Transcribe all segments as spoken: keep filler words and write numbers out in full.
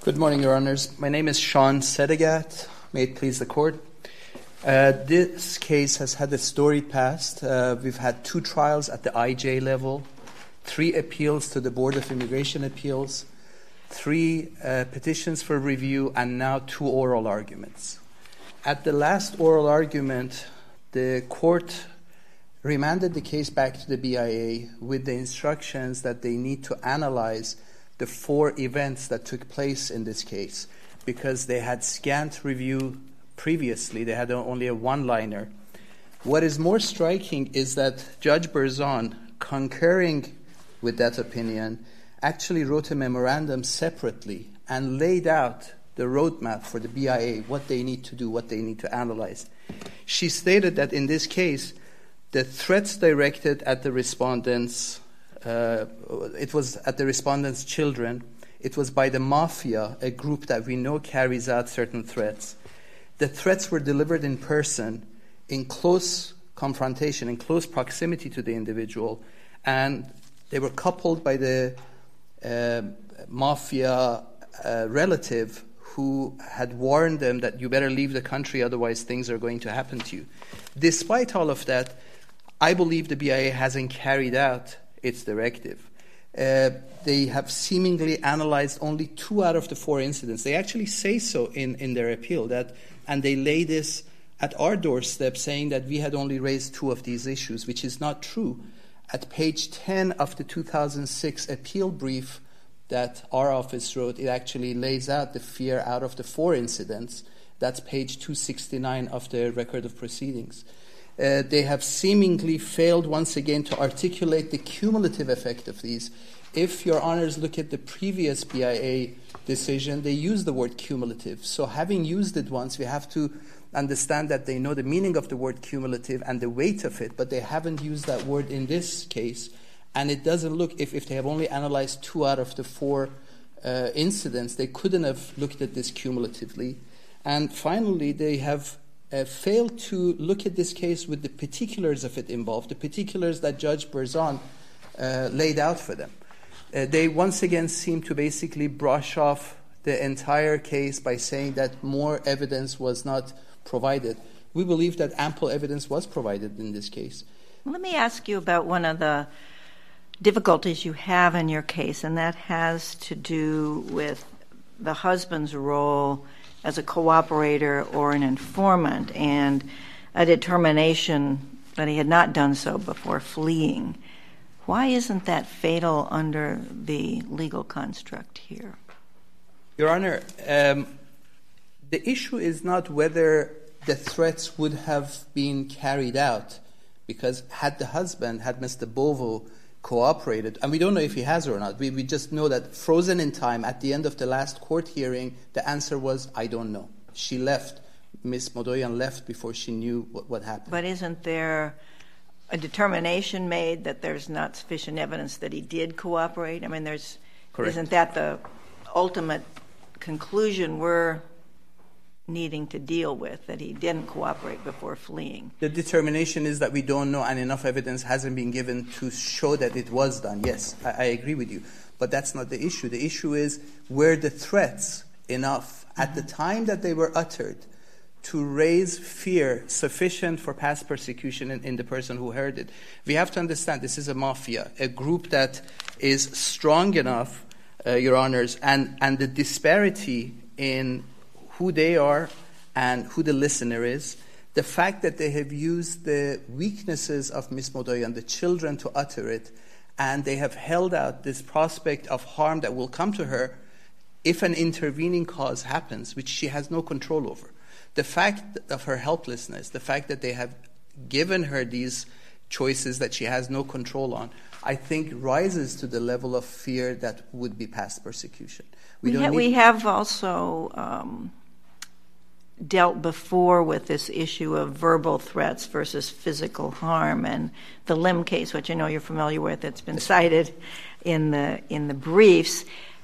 Good morning, Your Honors. My name is Sean Sedegat. May it please the Court. Uh, this case has had a storied past. Uh, we've had two trials at the I J level, three appeals to the Board of Immigration Appeals, three uh, petitions for review, and now two oral arguments. At the last oral argument, the Court remanded the case back to the B I A with the instructions that they need to analyze the four events that took place in this case, because they had scant review previously. They had only a one-liner. What is more striking is that Judge Berzon, concurring with that opinion, actually wrote a memorandum separately and laid out the roadmap for the B I A, what they need to do, what they need to analyze. She stated that in this case, the threats directed at the respondents Uh, it was at the respondents' children. It was by the mafia, a group that we know carries out certain threats. The threats were delivered in person, in close confrontation, in close proximity to the individual, and they were coupled by the uh, mafia uh, relative who had warned them that you better leave the country, otherwise things are going to happen to you. Despite all of that, I believe the B I A hasn't carried out its directive. Uh, they have seemingly analyzed only two out of the four incidents. They actually say so in, in their appeal, that, and they lay this at our doorstep, saying that we had only raised two of these issues, which is not true. At page ten of the two thousand six appeal brief that our office wrote, it actually lays out the fear out of the four incidents. That's page two sixty-nine of the record of proceedings. Uh, they have seemingly failed once again to articulate the cumulative effect of these. If Your Honors look at the previous B I A decision, they use the word cumulative. So having used it once, we have to understand that they know the meaning of the word cumulative and the weight of it, but they haven't used that word in this case. And it doesn't look, if, if they have only analyzed two out of the four uh, incidents, they couldn't have looked at this cumulatively. And finally, they have Uh, failed to look at this case with the particulars of it involved, the particulars that Judge Berzon uh, laid out for them. Uh, they once again seem to basically brush off the entire case by saying that more evidence was not provided. We believe that ample evidence was provided in this case. Let me ask you about one of the difficulties you have in your case, and that has to do with the husband's role as a cooperator or an informant, and a determination that he had not done so before fleeing. Why isn't that fatal under the legal construct here? Your Honor, um, the issue is not whether the threats would have been carried out, because had the husband, had Mister Bovo, cooperated, and we don't know if he has or not. We, we just know that frozen in time, at the end of the last court hearing, the answer was, I don't know. She left. Miz Modoyan left before she knew what, what happened. But isn't there a determination made that there's not sufficient evidence that he did cooperate? I mean, there's Correct. Isn't that the ultimate conclusion we're needing to deal with, that he didn't cooperate before fleeing? The determination is that we don't know, and enough evidence hasn't been given to show that it was done. Yes, I, I agree with you. But that's not the issue. The issue is, were the threats enough at the time that they were uttered to raise fear sufficient for past persecution in, in the person who heard it? We have to understand this is a mafia, a group that is strong enough, uh, Your Honors, and, and the disparity in who they are and who the listener is, the fact that they have used the weaknesses of Miz Modoyan, the children, to utter it, and they have held out this prospect of harm that will come to her if an intervening cause happens, which she has no control over. The fact of her helplessness, the fact that they have given her these choices that she has no control on, I think rises to the level of fear that would be past persecution. We, we, don't ha- we have also um, dealt before with this issue of verbal threats versus physical harm, and the Lim case, which I know you're familiar with, that's been cited in the in the briefs,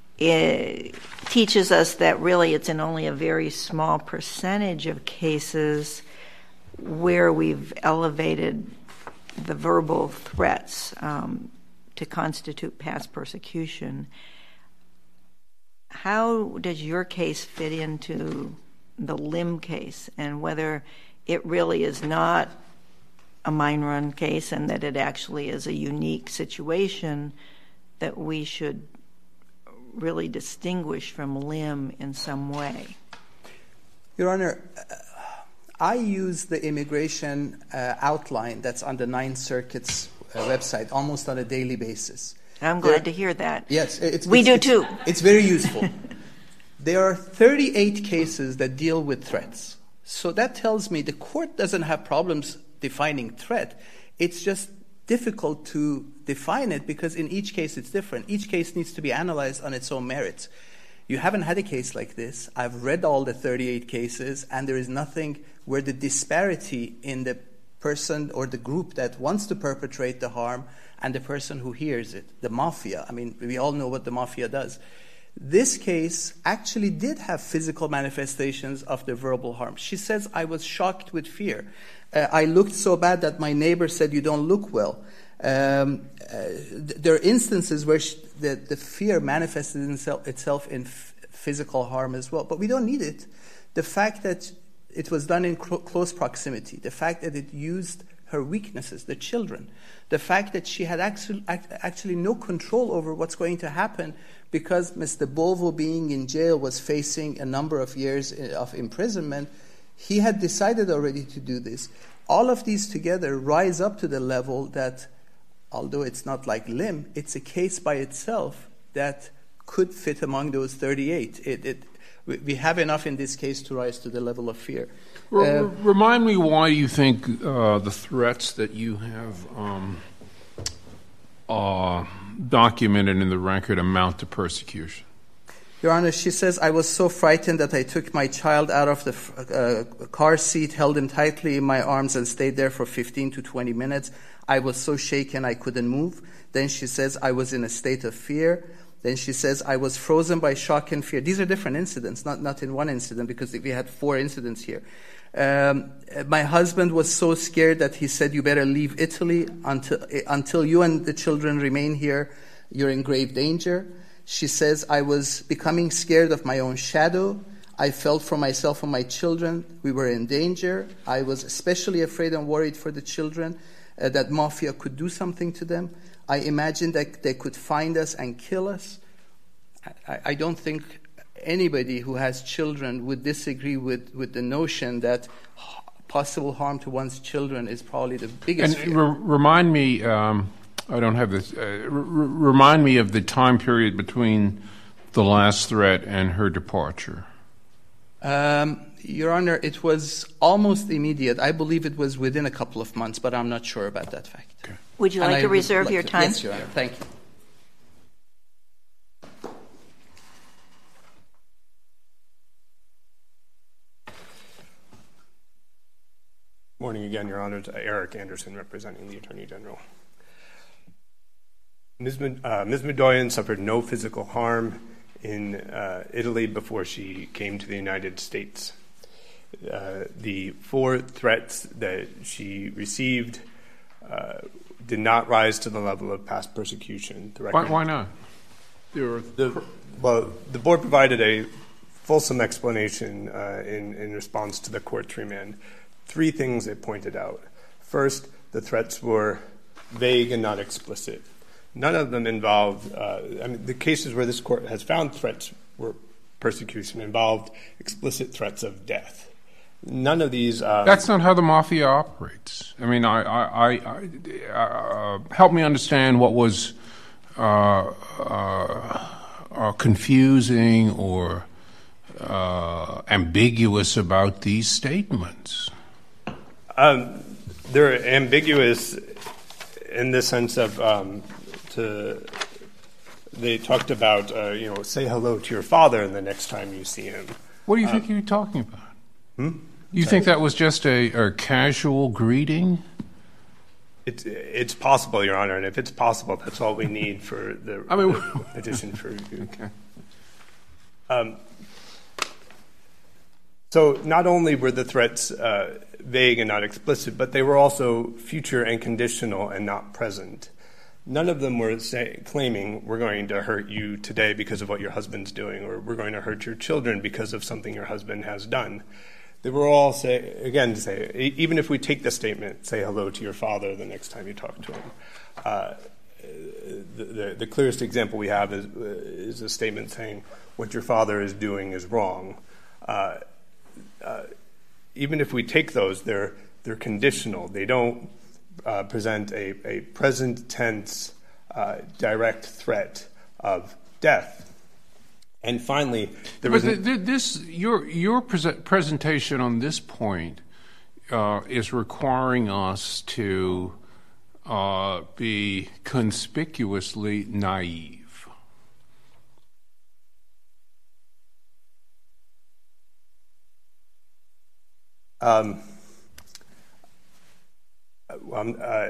it teaches us that really it's in only a very small percentage of cases where we've elevated the verbal threats um, to constitute past persecution. how does your case fit into the Lim case, and whether it really is not a mine run case and that it actually is a unique situation that we should really distinguish from Lim in some way? Your Honor, uh, I use the immigration uh, outline that's on the Ninth Circuit's uh, website almost on a daily basis. I'm glad there, to hear that. Yes. It's, we it's, do it's, too. It's very useful. There are thirty-eight cases that deal with threats. So that tells me the court doesn't have problems defining threat. It's just difficult to define it because in each case it's different. Each case needs to be analyzed on its own merits. You haven't had a case like this. I've read all the thirty-eight cases, and there is nothing where the disparity in the person or the group that wants to perpetrate the harm and the person who hears it, the mafia. I mean, we all know what the mafia does. This case actually did have physical manifestations of the verbal harm. She says, I was shocked with fear. Uh, I looked so bad that my neighbor said, you don't look well. Um, uh, th- there are instances where she, the, the fear manifested itself, itself in f- physical harm as well. But we don't need it. The fact that it was done in cl- close proximity, the fact that it used her weaknesses, the children, the fact that she had actually, actually no control over what's going to happen because Mister Bolvo, being in jail, was facing a number of years of imprisonment. He had decided already to do this. All of these together rise up to the level that, although it's not like Lim, it's a case by itself that could fit among those thirty-eight. It, it, we have enough in this case to rise to the level of fear. Uh, Remind me why you think uh, the threats that you have um, uh, documented in the record amount to persecution. Your Honor, she says, I was so frightened that I took my child out of the uh, car seat, held him tightly in my arms, and stayed there for fifteen to twenty minutes. I was so shaken I couldn't move. Then she says, I was in a state of fear. Then she says, I was frozen by shock and fear. These are different incidents, not, not in one incident, because we had four incidents here. Um, my husband was so scared that he said, you better leave Italy until, until you and the children remain here. You're in grave danger. She says, I was becoming scared of my own shadow. I felt for myself and my children we were in danger. I was especially afraid and worried for the children uh, that mafia could do something to them. I imagined that they could find us and kill us. I, I don't think anybody who has children would disagree with, with the notion that possible harm to one's children is probably the biggest and fear. Re- remind me, um, I don't have this, uh, r- remind me of the time period between the last threat and her departure. Um, Your Honor, it was almost immediate. I believe it was within a couple of months, but I'm not sure about that fact. Okay. Would you And like I to would reserve like your to- time? Yes, Your Honor. Thank you. Morning again, Your Honor. Eric Anderson representing the Attorney General. Miz Uh, Miz Midoyan suffered no physical harm in uh, Italy before she came to the United States. Uh, the four threats that she received uh, did not rise to the level of past persecution. The Why, why not? There were the, well, the board provided a fulsome explanation uh, in, in response to the court's remand. Three things it pointed out. First, the threats were vague and not explicit. None of them involved, uh, I mean, the cases where this court has found threats were persecution involved explicit threats of death. None of these. Um, That's not how the mafia operates. I mean, I, I, I, I uh, help me understand what was uh, uh, uh, confusing or uh, ambiguous about these statements. Um, they're ambiguous in the sense of um, to. They talked about uh, you know say hello to your father the next time you see him. What do you think you're talking about? Hmm? You Sorry? think that was just a, a casual greeting? It's it's possible, Your Honor, and if it's possible, that's all we need for the, I mean, the petition for review. Okay. Um, so not only were the threats uh, vague and not explicit, but they were also future and conditional and not present. none of them were say, claiming we're going to hurt you today because of what your husband's doing, or we're going to hurt your children because of something your husband has done. They were all, say, again, to say, even if we take the statement, say hello to your father the next time you talk to him, uh, the, the, the clearest example we have is, uh, is a statement saying what your father is doing is wrong. Uh, uh, even if we take those, they're, they're conditional. They don't uh, present a, a present tense uh, direct threat of death. And finally, there was but th- this your your pre- presentation on this point uh, is requiring us to uh, be conspicuously naive. Um, well, uh,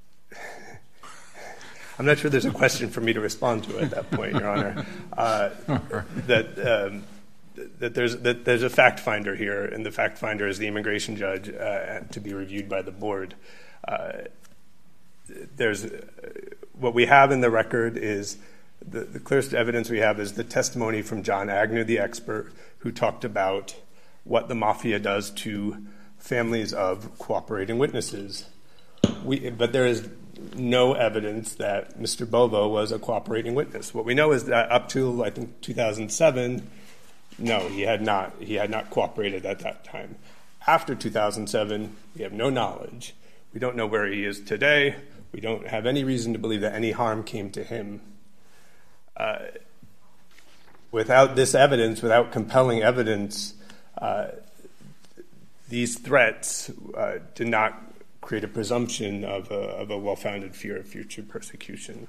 I'm not sure there's a question for me to respond to at that point, Your Honor. Uh, that um, that there's that there's a fact finder here, and the fact finder is the immigration judge uh, to be reviewed by the board. Uh, there's uh, what we have in the record is the, the clearest evidence we have is the testimony from John Agnew, the expert, who talked about what the mafia does to families of cooperating witnesses. We, but there is no evidence that Mister Bovo was a cooperating witness. What we know is that up to, I think, two thousand seven, no, he had not. He had not cooperated at that time. After two thousand seven, we have no knowledge. We don't know where he is today. We don't have any reason to believe that any harm came to him. Uh, without this evidence, without compelling evidence, uh, these threats uh, did not create a presumption of a, of a well-founded fear of future persecution,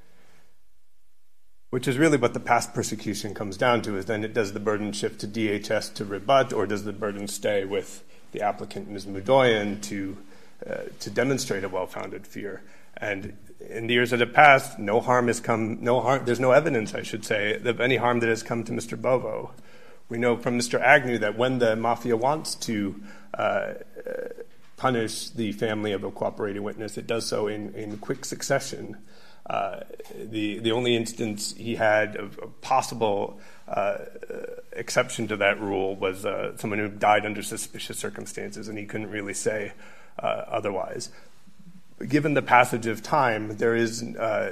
which is really what the past persecution comes down to, is then it does the burden shift to D H S to rebut, or does the burden stay with the applicant, Miz Mudoyan, to uh, to demonstrate a well-founded fear? And in the years that have passed, no harm has come, no harm, there's no evidence, I should say, of any harm that has come to Mister Bovo. We know from Mister Agnew that when the mafia wants to uh, punish the family of a cooperating witness, it does so in, in quick succession. Uh, the the only instance he had of a possible uh, exception to that rule was uh, someone who died under suspicious circumstances, and he couldn't really say uh, otherwise. Given the passage of time, there is uh,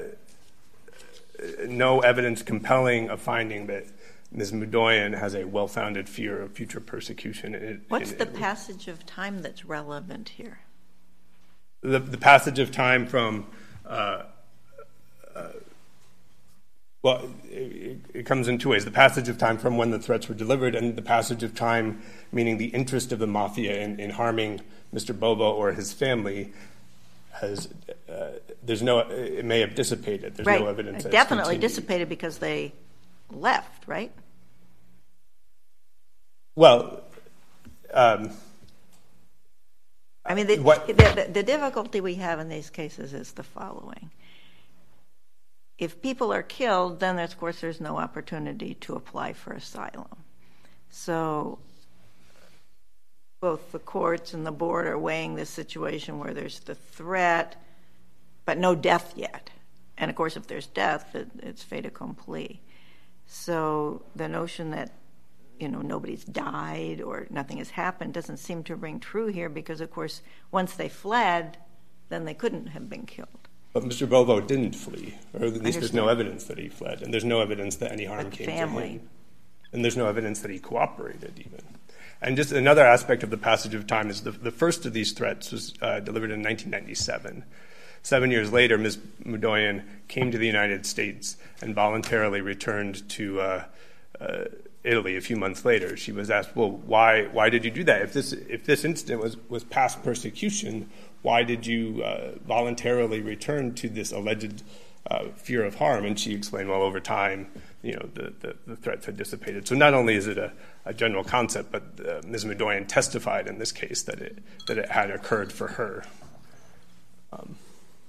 no evidence compelling a finding that Miz Mudoyan has a well-founded fear of future persecution. In, What's in, the in, passage of time that's relevant here? The, the passage of time from, uh, uh, well, it, it comes in two ways. The passage of time from when the threats were delivered, and the passage of time meaning the interest of the mafia in, in harming Mister Bovo or his family has, uh, there's no, it may have dissipated. There's right. no evidence that Definitely it's dissipated because they left, right? Well, um, I mean, the, what, the, the, the difficulty we have in these cases is the following. If people are killed, then, of course, there's no opportunity to apply for asylum. So both the courts and the board are weighing this situation where there's the threat, but no death yet. And, of course, if there's death, it, it's fait accompli. So the notion that, you know, nobody's died or nothing has happened doesn't seem to ring true here because, of course, once they fled, then they couldn't have been killed. But Mister Bovo didn't flee, or at least there's no evidence that he fled, and there's no evidence that any harm But came family. to him. And there's no evidence that he cooperated even. And just another aspect of the passage of time is the, the first of these threats was uh, delivered in nineteen ninety-seven. Seven years later, Miz Mudoyan came to the United States and voluntarily returned to uh, uh, Italy a few months later. She was asked, well, why why did you do that? If this if this incident was, was past persecution, why did you uh, voluntarily return to this alleged uh, fear of harm? And she explained, well, over time, you know, the, the, the threats had dissipated. So not only is it a, a general concept, but uh, Miz Mudoyan testified in this case that it that it had occurred for her. Um,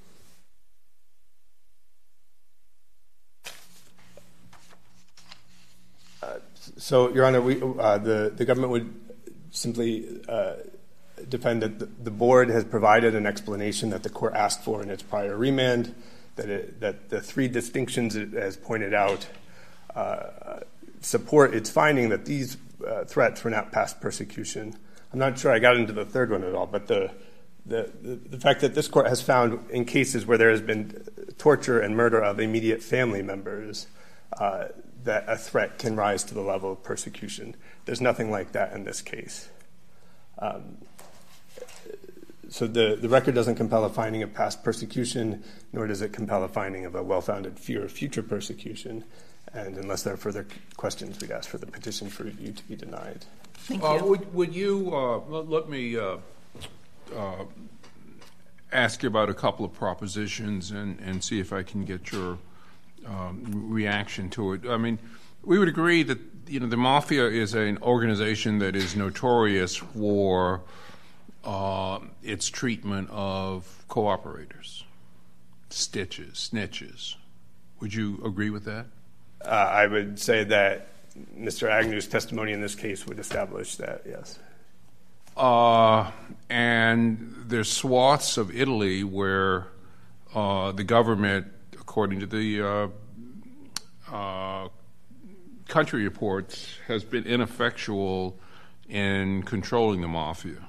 So, Your Honor, we, uh, the, the government would simply uh, defend that the, the board has provided an explanation that the court asked for in its prior remand. that, it, that the three distinctions it has pointed out uh, support its finding that these uh, threats were not past persecution. I'm not sure I got into the third one at all, but the, the, the, the fact that this court has found in cases where there has been torture and murder of immediate family members uh, that a threat can rise to the level of persecution. There's nothing like that in this case. Um, so the, the record doesn't compel a finding of past persecution, nor does it compel a finding of a well-founded fear of future persecution. And unless there are further questions, we'd ask for the petition for review to be denied. Thank you. Uh, would, would you uh, let, let me uh, uh, ask you about a couple of propositions and, and see if I can get your um, reaction to it. I mean, we would agree that, you know, the mafia is an organization that is notorious for uh, its treatment of cooperators, stitches, snitches. Would you agree with that? Uh, I would say that Mister Agnew's testimony in this case would establish that, yes. Uh, and there's swaths of Italy where uh, the government, according to the uh, uh, country reports, has been ineffectual in controlling the mafia.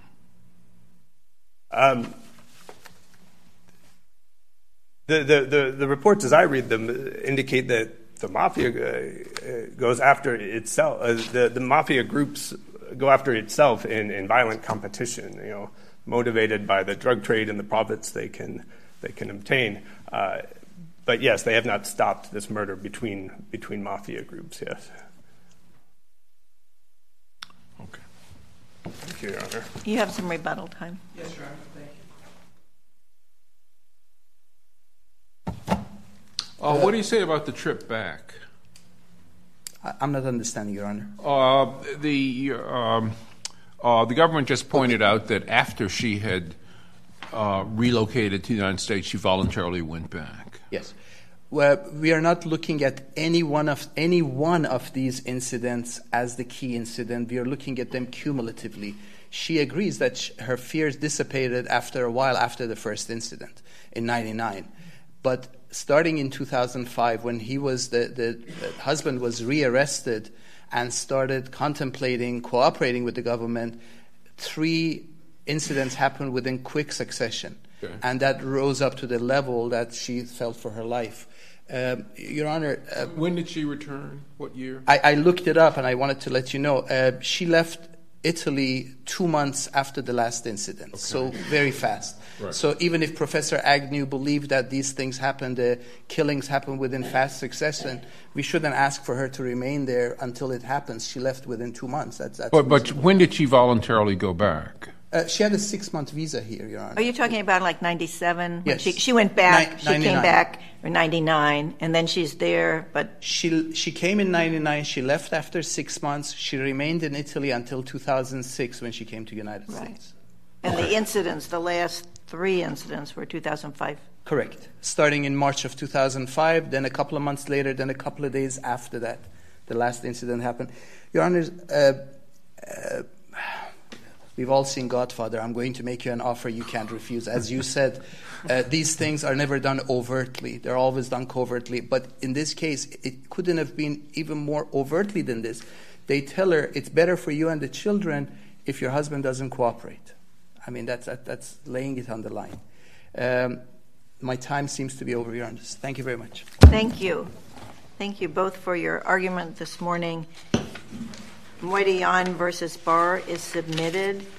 Um, the, the, the, the reports, as I read them, indicate that the mafia uh, goes after itself. Uh, the, the mafia groups go after itself in, in violent competition, you know, motivated by the drug trade and the profits they can they can obtain. Uh, but yes, they have not stopped this murder between between mafia groups. Yes. Okay. Thank you, Your Honor. You have some rebuttal time. Yes, Your Honor. Thank you. Uh, what do you say about the trip back? I, I'm not understanding, Your Honor. Uh, the um, uh, the government just pointed out that after she had uh, relocated to the United States, she voluntarily went back. Yes. Well, we are not looking at any one of any one of these incidents as the key incident. We are looking at them cumulatively. She agrees that sh- her fears dissipated after a while after the first incident in ninety-nine. But starting in two thousand five, when he was the, the, the husband was rearrested and started contemplating cooperating with the government, three incidents happened within quick succession. Okay. And And that rose up to the level that she felt for her life. Um, Your Honor, uh, when did she return? What year? I, I looked it up and I wanted to let you know. Uh, she left Italy two months after the last incident, okay. So very fast. Right. So even if Professor Agnew believed that these things happened, the uh, killings happened within fast succession, we shouldn't ask for her to remain there until it happens. She left within two months. That's, that's but, but when did she voluntarily go back? Uh, she had a six-month visa here, Your Honor. Are you talking about like ninety-seven? Yes. She, she went back, Nin- she ninety-nine. came back, or ninety-nine, and then she's there, but... She she came in ninety-nine. She left after six months. She remained in Italy until two thousand six when she came to the United Right. States. And the incidents, the last three incidents were two thousand five? Correct. Starting in March of two thousand five, then a couple of months later, then a couple of days after that, the last incident happened. Your Honor, uh, uh, we've all seen Godfather. I'm going to make you an offer you can't refuse. As you said, uh, these things are never done overtly. They're always done covertly. But in this case, it couldn't have been even more overtly than this. They tell her, it's better for you and the children if your husband doesn't cooperate. I mean, that's, that, that's laying it on the line. Um, my time seems to be over, Your Honor. Thank you very much. Thank you. Thank you both for your argument this morning. Moidian versus Barr is submitted.